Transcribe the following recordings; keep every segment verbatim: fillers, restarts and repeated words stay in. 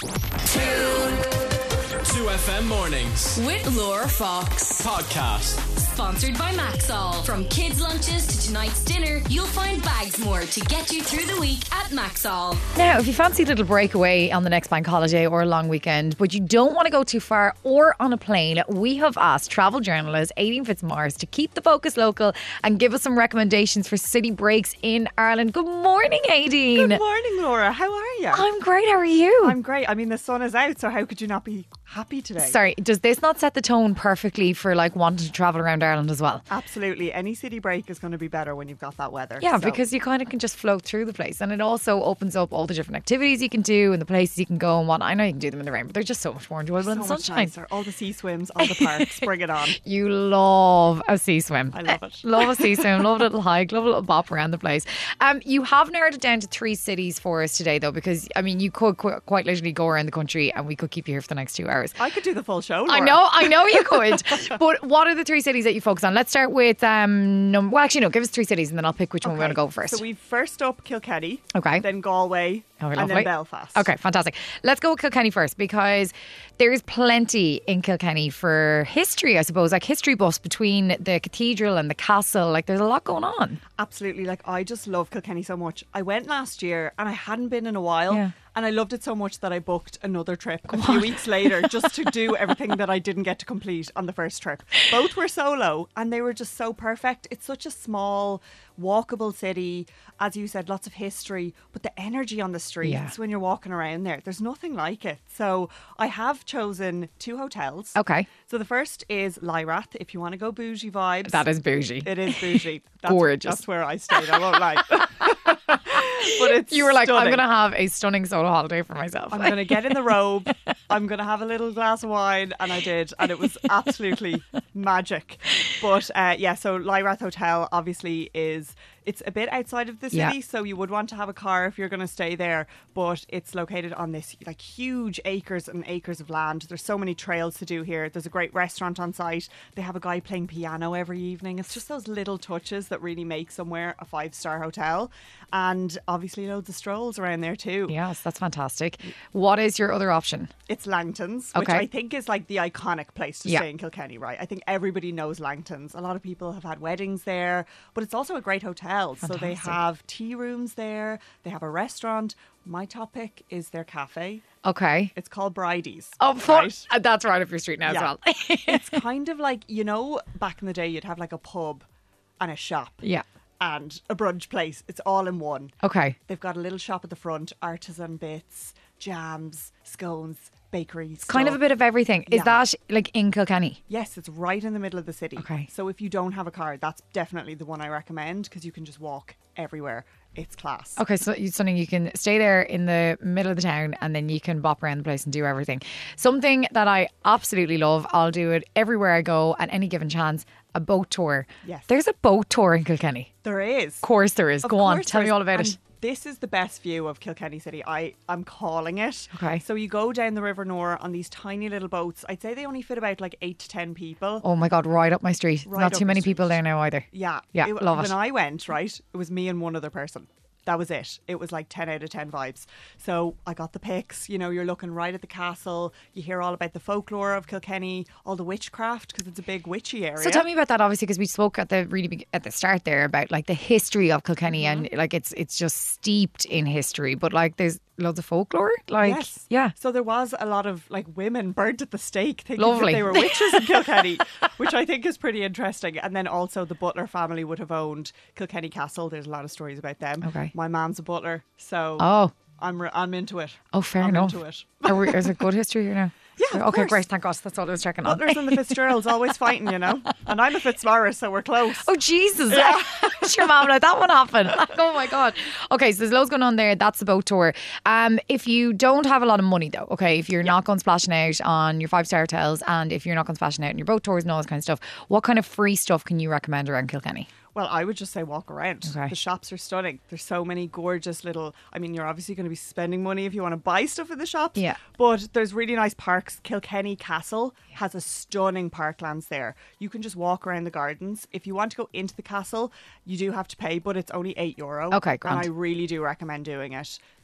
two F M mornings with Laura Fox. podcast. Sponsored by Maxall. From kids' lunches to tonight's dinner, you'll find bags more to get you through the week at Maxall. Now, if you fancy a little breakaway on the next bank holiday or a long weekend, but you don't want to go too far or on a plane, we have asked travel journalist Aideen Fitzmaurice to keep the focus local and give us some recommendations for city breaks in Ireland. Good morning, Aideen. Good morning, Laura. How are you? I'm great. How are you? I'm great. I mean, the sun is out, so how could you not be happy today? Sorry, does this not set the tone perfectly for like wanting to travel around Ireland as well? Absolutely. Any city break is going to be better when you've got that weather. Yeah, so. because you kind of can just float through the place, and it also opens up all the different activities you can do and the places you can go and what. I know you can do them in the rain, but they're just so much more enjoyable in the So much sunshine. nicer. All the sea swims, all the parks, bring it on. You love a sea swim. I love it. Love a sea swim, love a little hike, love a little bop around the place. Um, you have narrowed it down to three cities for us today, though, because I mean, you could qu- quite literally go around the country and we could keep you here for the next two hours. I could do the full show, Laura. I know, I know you could. But what are the three cities that you focus on? Let's start with, um, num- well, actually, no, give us three cities and then I'll pick which one we want to go first. So we've first up Kilkenny, Okay. then Galway, Oh, and lovely. then Belfast. Okay, fantastic. Let's go with Kilkenny first, because there's plenty in Kilkenny for history, I suppose, like history buffs between the cathedral and the castle. Like there's a lot going on. Absolutely. Like, I just love Kilkenny so much. I went last year and I hadn't been in a while. Yeah. And I loved it so much that I booked another trip a few weeks later just to do everything that I didn't get to complete on the first trip. Both were solo and they were just so perfect. It's such a small, walkable city. As you said, lots of history, but the energy on the streets Yeah. when you're walking around there, there's nothing like it. So I have chosen two hotels. Okay. So the first is Lyrath, if you want to go bougie vibes. That is bougie. It is bougie. That's, Gorgeous. That's where I stayed. I won't lie. But it's You were like, I'm stunning. going to have a stunning solo holiday for myself. I'm going to get in the robe. I'm going to have a little glass of wine. And I did. And it was absolutely magic. But uh, yeah, so Lyrath Hotel obviously is, it's a bit outside of the city. Yeah. So you would want to have a car if you're going to stay there. But it's located on this like huge acres and acres of land. There's so many trails to do here. There's a great restaurant on site. They have a guy playing piano every evening. It's just those little touches that really make somewhere a five-star hotel. And obviously loads of strolls around there too. Yes, that's fantastic. What is your other option? It's Langton's, which Okay. I think is like the iconic place to Yeah. stay in Kilkenny, right? I think everybody knows Langton's. A lot of people have had weddings there, but it's also a great hotel. So they Fantastic. have tea rooms there, they have a restaurant. My top pick is their cafe. Okay. It's called Bridie's. Oh, fun. right? Uh, That's right up your street now Yeah. as well. It's kind of like, you know, back in the day, you'd have like a pub and a shop Yeah. and a brunch place. It's all in one. Okay. They've got a little shop at the front, artisan bits, jams, scones, bakeries. Kind of a bit of everything. Is Yeah. that like in Kilkenny? Yes, it's right in the middle of the city. Okay. So if you don't have a car, that's definitely the one I recommend because you can just walk everywhere. It's class. Okay, so it's something you can stay there in the middle of the town and then you can bop around the place and do everything. Something that I absolutely love, I'll do it everywhere I go at any given chance, a boat tour. Yes. There's a boat tour in Kilkenny. There is. Of course there is. Of Go on, course tell there me is. all about And it. This is the best view of Kilkenny City. I, I'm calling it. Okay. So you go down the River Nore on these tiny little boats. I'd say they only fit about like eight to ten people. Oh my God, right up my street. Right Not up too the many street. people there now either. Yeah. Yeah, love when it. I went, right, it was me and one other person. That was it. It was like ten out of ten vibes. So I got the pics. You know, you're looking right at the castle. You hear all about the folklore of Kilkenny, all the witchcraft because it's a big witchy area. So tell me about that, obviously, because we spoke at the really big, at the start there about like the history of Kilkenny Mm-hmm. and like it's it's just steeped in history, but like there's loads of folklore. Like, Yes. yeah. So there was a lot of like women burnt at the stake thinking Lovely. that they were witches in Kilkenny, which I think is pretty interesting. And then also the Butler family would have owned Kilkenny Castle. There's a lot of stories about them. Okay. My mom's a butler, so Oh, I'm re- I'm into it. oh, fair I'm enough. into it. Are we, is it good history here now? Yeah, of Okay, course. great. Thank God. That's all I was checking on. Butlers and the Fitzgeralds always fighting, you know. And I'm a Fitzmaurice, so we're close. Oh, Jesus. What's your mom let that one happen? Oh, my God. Okay, so there's loads going on there. That's the boat tour. Um, if you don't have a lot of money, though, okay, if you're not going splashing out on your five-star hotels and if you're not going splashing out on your boat tours and all this kind of stuff, what kind of free stuff can you recommend around Kilkenny? Well, I would just say walk around. Okay. The shops are stunning. There's so many gorgeous little, I mean, you're obviously going to be spending money if you want to buy stuff in the shops. Yeah. But there's really nice parks. Kilkenny Castle has a stunning parklands there. You can just walk around the gardens. If you want to go into the castle, you do have to pay, but it's only eight euro. Okay, grand. And I really do recommend doing it.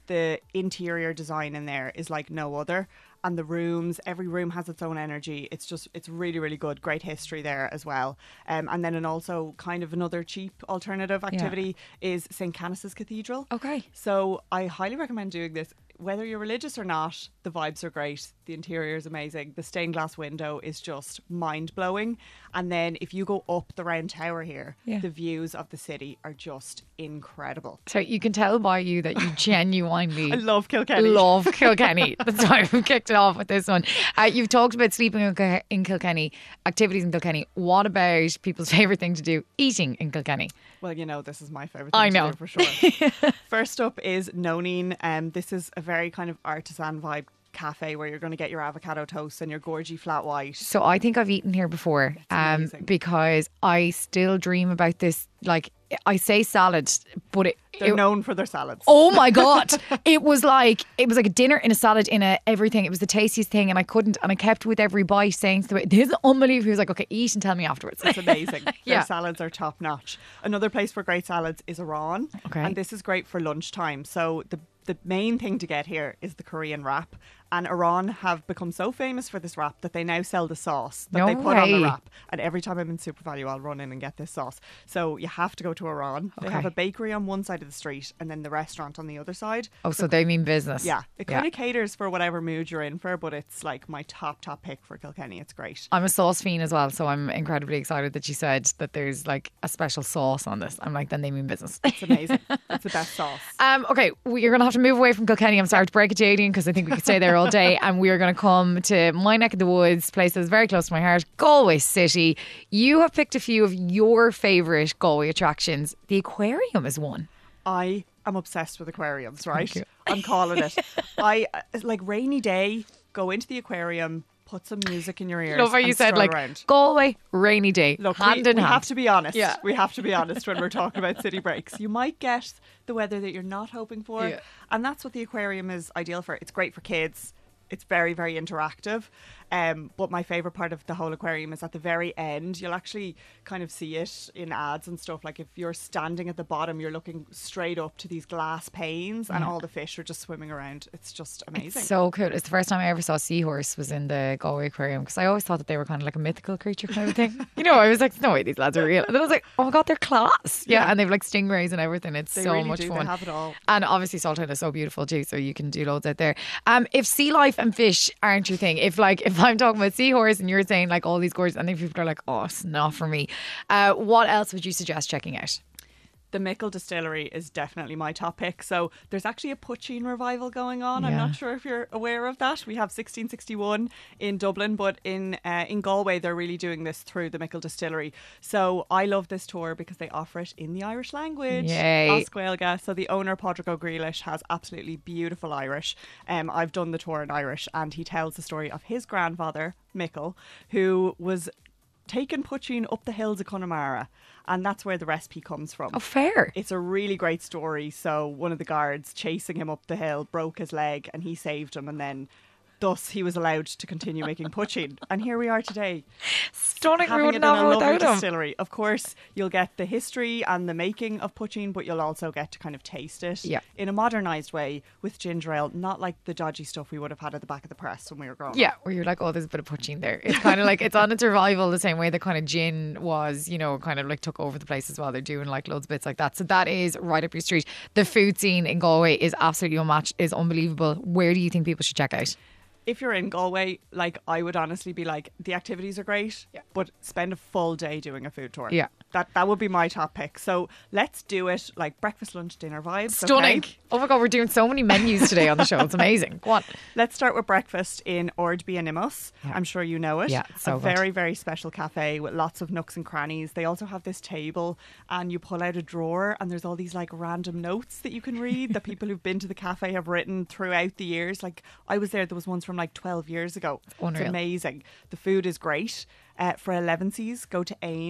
the interior design in there is like no other. And the rooms, every room has its own energy. It's just, it's really, really good. Great history there as well. Um, and then, and also kind of another cheap alternative activity is Saint Canice's Cathedral. Okay. So I highly recommend doing this. Whether you're religious or not, the vibes are great. The interior is amazing. The stained glass window is just mind blowing. And then if you go up the round tower here, Yeah. the views of the city are just incredible. So you can tell by you that you genuinely I love Kilkenny. love Kilkenny. That's why we kicked it off with this one. Uh, you've talked about sleeping in Kil- in Kilkenny, activities in Kilkenny. What about people's favourite thing to do, eating in Kilkenny? Well, you know, this is my favourite thing I to know. do for sure. First up is Nonine. Um, this is a very kind of artisan vibe cafe where you're going to get your avocado toast and your gorgy flat white. So I think I've eaten here before um, amazing. because I still dream about this. Like, I say salad, but it, They're it known for their salads. oh my God. It was like, it was like a dinner in a salad in a everything. It was the tastiest thing and I couldn't, and I kept with every bite saying, to the- this is unbelievable. He was like, okay, eat and tell me afterwards. It's amazing. Yeah. Their salads are top notch. Another place for great salads is Iran. Okay. And this is great for lunchtime. So the the main thing to get here is the Korean wrap. And Iran have become so famous for this wrap that they now sell the sauce that No they put on way. the wrap. And every time I'm in Super Value, I'll run in and get this sauce. So you have to go to Iran. They Okay. have a bakery on one side of the street and then the restaurant on the other side. Oh, so they mean business. Yeah, it Yeah. kind of caters for whatever mood you're in for, but it's like my top, top pick for Kilkenny. It's great. I'm a sauce fiend as well, so I'm incredibly excited that you said that there's like a special sauce on this. I'm like, then they mean business. It's amazing. It's the best sauce. Um, okay, we- you're going to have to move away from Kilkenny. I'm sorry to break it to you, Aileen, because I think we could stay there all day. And we are going to come to my neck of the woods, place that's very close to my heart, Galway City. You have picked a few of your favourite Galway attractions. The aquarium is one. I am obsessed with aquariums, right? you. I'm calling it. I uh, like rainy day, go into the aquarium, put some music in your ears. Love how you and said stroll like around. Galway, rainy day, Look, hand we, in we hand. have to be honest. Yeah. We have to be honest when we're talking about city breaks. You might get the weather that you're not hoping for. Yeah. And that's what the aquarium is ideal for. It's great for kids. It's very, very interactive. Um, but my favourite part of the whole aquarium is at the very end. You'll actually kind of see it in ads and stuff. Like if you're standing at the bottom, you're looking straight up to these glass panes and all the fish are just swimming around. It's just amazing. So cool. It's the first time I ever saw a seahorse was in the Galway Aquarium, because I always thought that they were kind of like a mythical creature kind of thing. You know, I was like, no way, these lads are real. And then I was like, oh my God, they're class. Yeah, Yeah. and they've like stingrays and everything. It's They so really much do. They fun. have it all. And obviously Saltine is so beautiful too, so you can do loads out there. Um, if sea life and fish aren't your thing, if like if I'm talking about seahorse and you're saying like all these gorgeous, and then people are like, oh, it's not for me. Uh, what else would you suggest checking out? The Mickle Distillery is definitely my top pick. So there's actually a poaching revival going on. I'm Yeah. not sure if you're aware of that. We have sixteen sixty-one in Dublin, but in uh, in Galway they're really doing this through the Mickle Distillery. So I love this tour because they offer it in the Irish language. Yay. As Gaeilge. So the owner, Padraig O'Greelish, has absolutely beautiful Irish. Um, I've done the tour in Irish, and he tells the story of his grandfather, Mickle, who was taken poaching up the hills of Connemara, and that's where the recipe comes from. Oh, fair. It's a really great story. So one of the guards chasing him up the hill broke his leg and he saved him, and then thus he was allowed to continue making poaching. And here we are today, Stunning. We having it wouldn't in have a it lovely without him. distillery. Of course, you'll get the history and the making of poaching, but you'll also get to kind of taste it Yeah. in a modernised way with ginger ale, not like the dodgy stuff we would have had at the back of the press when we were growing Yeah, up. where you're like, oh, there's a bit of poaching there. It's kind of like, it's on its revival the same way that kind of gin was, you know, kind of like took over the place as well. They're doing like loads of bits like that. So that is right up your street. The food scene in Galway is absolutely unmatched, is unbelievable. Where do you think people should check out? If you're in Galway, like I would honestly be like, the activities are great, Yeah. but spend a full day doing a food tour. Yeah. That that would be my top pick. So let's do it like breakfast, lunch, dinner vibes. Stunning. okay? Oh my God, we're doing so many menus today on the show. It's amazing. Go on. Let's start with breakfast in Ordby and Imus. Yeah. I'm sure you know it. Yeah, so a good. very, very special cafe with lots of nooks and crannies. They also have this table, and you pull out a drawer and there's all these like random notes that you can read that people who've been to the cafe have written throughout the years. Like I was there, there was ones from like twelve years ago. Unreal. It's amazing. The food is great. Uh, for elevensies, go to Ain.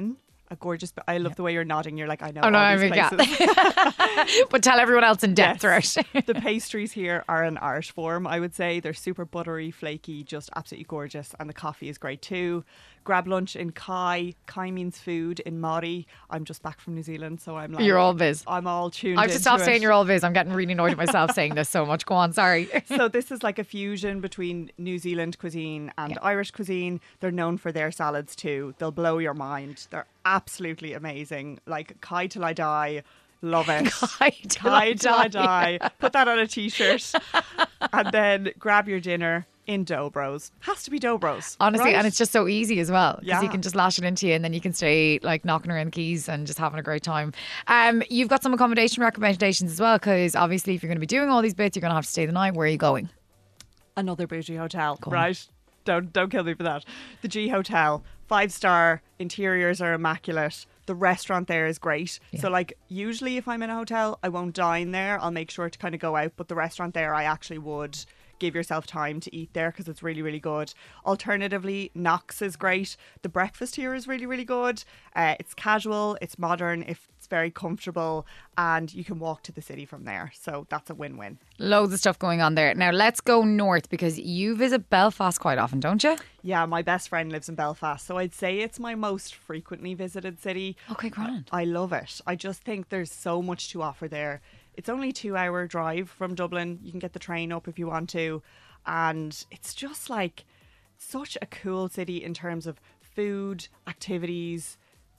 a gorgeous. I love the way you're nodding. You're like, I know Oh, no, all I these mean, yeah. places. But tell everyone else in depth, Yes. right? The pastries here are an art form, I would say. They're super buttery, flaky, just absolutely gorgeous. And the coffee is great too. Grab lunch in Kai. Kai means food in Māori. I'm just back from New Zealand, so I'm like... You're all biz. I'm all tuned I have to into stop it. saying you're all biz. I'm getting really annoyed at myself saying this so much. Go on, sorry. So this is like a fusion between New Zealand cuisine and Yeah. Irish cuisine. They're known for their salads too. They'll blow your mind. They're absolutely amazing. Like Kai till I die. Love it. Kai till I Kai till I die. die. Put that on a t-shirt. And then grab your dinner in Dobros. Has to be Dobros. Honestly, right? and it's just so easy as well because Yeah. you can just lash it into you and then you can stay like knocking around the keys and just having a great time. Um, you've got some accommodation recommendations as well because obviously if you're going to be doing all these bits, you're going to have to stay the night. Where are you going? Another bougie hotel, on. right? Don't don't kill me for that. The G Hotel, five star. Interiors are immaculate. The restaurant there is great. So like usually if I'm in a hotel, I won't dine there. I'll make sure to kind of go out. But the restaurant there, I actually would give yourself time to eat there because it's really, really good. Alternatively, Knox is great. The breakfast here is really, really good. Uh, it's casual, it's modern, it's very comfortable, and you can walk to the city from there. So that's a win-win. Loads of stuff going on there. Now let's go north because you visit Belfast quite often, don't you? Yeah, my best friend lives in Belfast, so I'd say it's my most frequently visited city. Okay, grand. I love it. I just think there's so much to offer there. It's only a two hour drive from Dublin. You can get the train up if you want to. And it's just like such a cool city in terms of food, activities,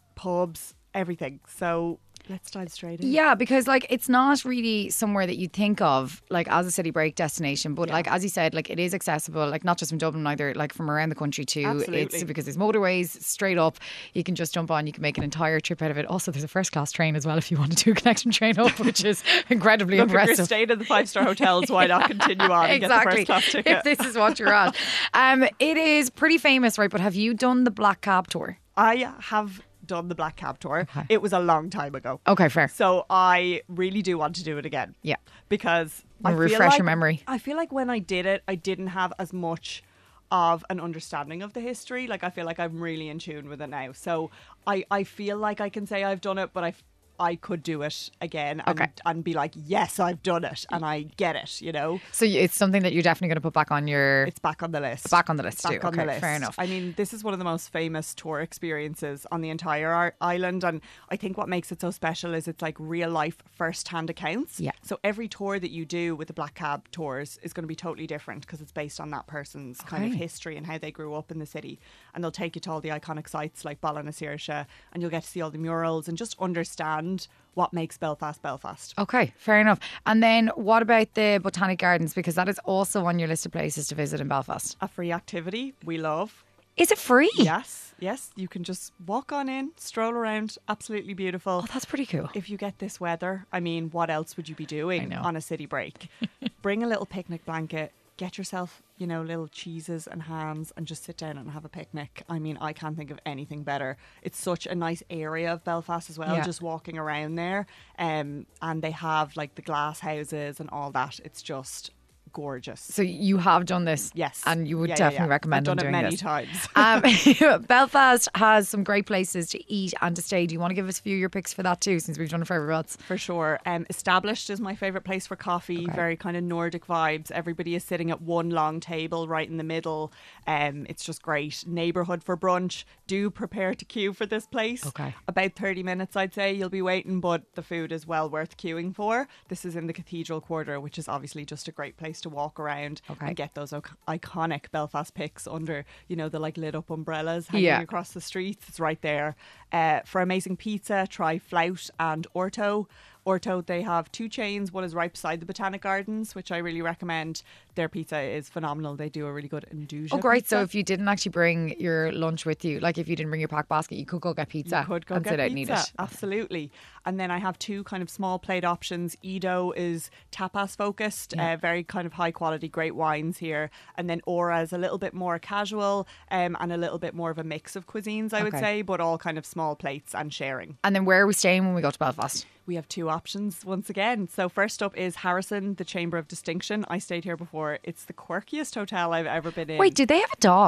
pubs, everything. So let's dive straight in. Yeah, because like it's not really somewhere that you think of like as a city break destination, but like as you said, like it is accessible, like not just from Dublin either, like from around the country too. Absolutely. It's because there's motorways straight up. You can just jump on. You can make an entire trip out of it. Also, there's a first class train as well if you want to do a connection train up, which is incredibly Look, if impressive. you're staying in the five star hotels, why not continue on and get the Exactly. first class ticket? If this is what you're on, um, it is pretty famous, right? But have you done the Black Cab tour? I have done the Black Cab tour. It was a long time ago. Okay, fair. So I really do want to do it again. Yeah. Because I We'll feel refresh like, your memory. I feel like when I did it, I didn't have as much of an understanding of the history. Like I feel like I'm really in tune with it now. So I, I feel like I can say I've done it, but I I could do it again and, Okay. and be like, yes, I've done it and I get it, you know? So it's something that you're definitely going to put back on your. It's back on the list. Back on the list Back too. on Okay, the list. fair enough. I mean, this is one of the most famous tour experiences on the entire ar- island, and I think what makes it so special is it's like real life first hand accounts. Yeah. So every tour that you do with the Black Cab tours is going to be totally different because it's based on that person's kind of Okay. history and how they grew up in the city, and they'll take you to all the iconic sites like Bala na Saoirse, and you'll get to see all the murals and just understand what makes Belfast Belfast. Okay, fair enough. And then what about the Botanic Gardens? Because that is also on your list of places to visit in Belfast. A free activity we love. Is it free? Yes, yes. You can just walk on in, stroll around. Absolutely beautiful. Oh, that's pretty cool. If you get this weather, I mean, what else would you be doing know. on a city break? Bring a little picnic blanket, get yourself, you know, little cheeses and hams and just sit down and have a picnic. I mean, I can't think of anything better. It's such a nice area of Belfast as well, Yeah. just walking around there. Um, and they have like the glass houses and all that. It's just gorgeous. So you have done this, Yes. and you would Yeah, yeah, definitely yeah. recommend I've done them it doing many this. times. Um, Belfast has some great places to eat and to stay. Do you want to give us a few of your picks for that too, since we've done it for everybody else? For sure. Um, Established is my favourite place for coffee. Okay. Very kind of Nordic vibes. Everybody is sitting at one long table right in the middle. Um, it's just great. Neighbourhood for brunch. Do prepare to queue for this place. Okay. About thirty minutes, I'd say, you'll be waiting, but the food is well worth queuing for. This is in the Cathedral Quarter, which is obviously just a great place to walk around Okay. and get those o- iconic Belfast pics under, you know, the like lit up umbrellas hanging Yeah. across the streets. It's right there. Uh, for amazing pizza, try Flout and Orto. Orto, they have two chains. One is right beside the Botanic Gardens, which I really recommend. Their pizza is phenomenal. They do a really good Induja Oh, great. pizza. So if you didn't actually bring your lunch with you, like if you didn't bring your pack basket, you could go get pizza You could go and get sit out pizza. and eat it. Absolutely. And then I have two kind of small plate options. Edo is tapas focused, uh, very kind of high quality, great wines here. And then Aura is a little bit more casual um, and a little bit more of a mix of cuisines, I would Okay. say, but all kind of small plates and sharing. And then where are we staying when we go to Belfast? We have two options once again. So first up is Harrison, the Chamber of Distinction. I stayed here before. It's the quirkiest hotel I've ever been in. Wait, do they have a dog?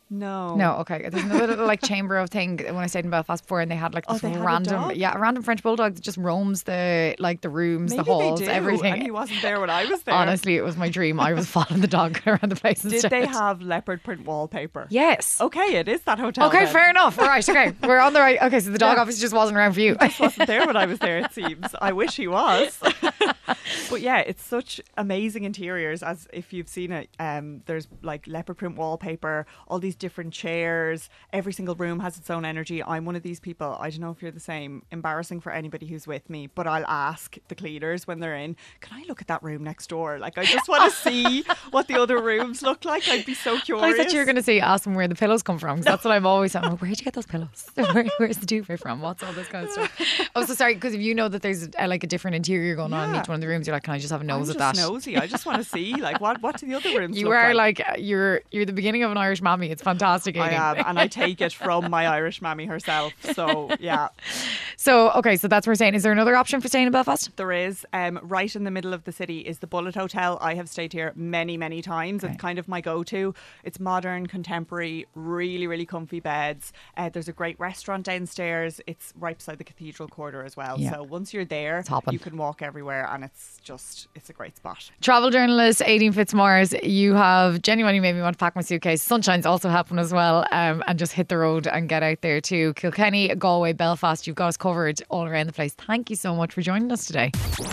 No. No, okay. There's another little like chamber of thing when I stayed in Belfast before, and they had like Oh, this they had a random, dog? yeah, a random French bulldog that just roams the like the rooms, Maybe the halls, they do, everything. and he wasn't there when I was there. Honestly, it was my dream. I was following the dog around the place Did instead. they have leopard print wallpaper? Yes. Okay, it is that hotel. Okay, then. fair enough. All right, okay. We're on the right. Okay, so the dog Yeah. obviously just wasn't around for you. Just wasn't there when I was there, it seems. I wish he was. But yeah, it's such amazing interiors. As if you've seen it, um, there's like leopard print wallpaper, all these different chairs. Every single room has its own energy. I'm one of these people, I don't know if you're the same, embarrassing for anybody who's with me, but I'll ask the cleaners when they're in, can I look at that room next door? Like, I just want to see what the other rooms look like. I'd be so curious. I thought you were going to say, ask them where the pillows come from, because that's what I'm always saying. Like, where'd you get those pillows? Where, where's the duvet from? What's all this kind of stuff? Oh, so sorry, because if you know that there's uh, like a different interior going on in Yeah. each one of the rooms, you're like, can I just have a I'm nose just at that? nosy. I just want to see, like, what, what do the other rooms You look are like? like, uh, you're you're the beginning of an Irish mammy. It's fantastic. I Aileen. am, and I take it from my Irish mammy herself. So, yeah. So, okay, so that's what we're saying. Is there another option for staying in Belfast? There is, um, right in the middle of the city is the Bullet Hotel. I have stayed here many, many times. Okay. It's kind of my go-to. It's modern, contemporary, really, really comfy beds. Uh, there's a great restaurant downstairs. It's right beside the Cathedral Quarter as well. Yeah. So once you're there, hopping. you can walk everywhere, and it's just, it's a great spot. Travel journalist Aileen Fitzmaurice, you have genuinely made me want to pack my suitcase. Sunshine's also helping as well, um, and just hit the road and get out there too. Kilkenny, Galway, Belfast, you've got us covered all around the place. Thank you so much for joining us today.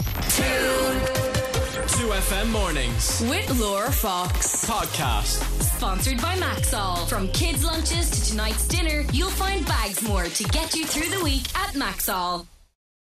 two F M mornings. With Laura Fox. Podcast. Sponsored by Maxall. From kids' lunches to tonight's dinner, you'll find bags more to get you through the week at Maxall.